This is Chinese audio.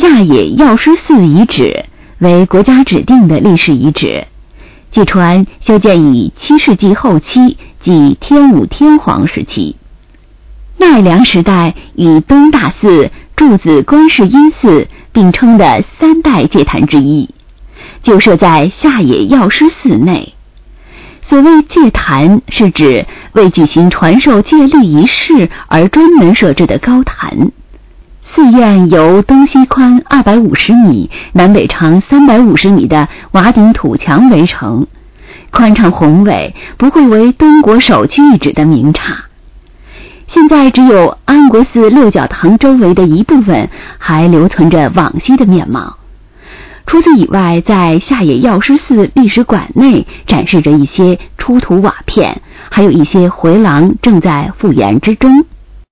下野药师寺遗址为国家指定的历史遗址，据传修建于7世纪后期，即天武天皇时期。奈良时代与东大寺、柱子观世音寺并称的3代戒坛之一，就设在下野药师寺内。所谓戒坛，是指为举行传授戒律仪式而专门设置的高坛。寺院由东西宽250米、南北长350米的瓦顶土墙围成，宽敞宏伟，不愧为东国首屈一指的名刹。现在只有安国寺六角堂周围的一部分还留存着往昔的面貌。除此以外，在下野药师寺历史馆内展示着一些出土瓦片，还有一些回廊正在复原之中。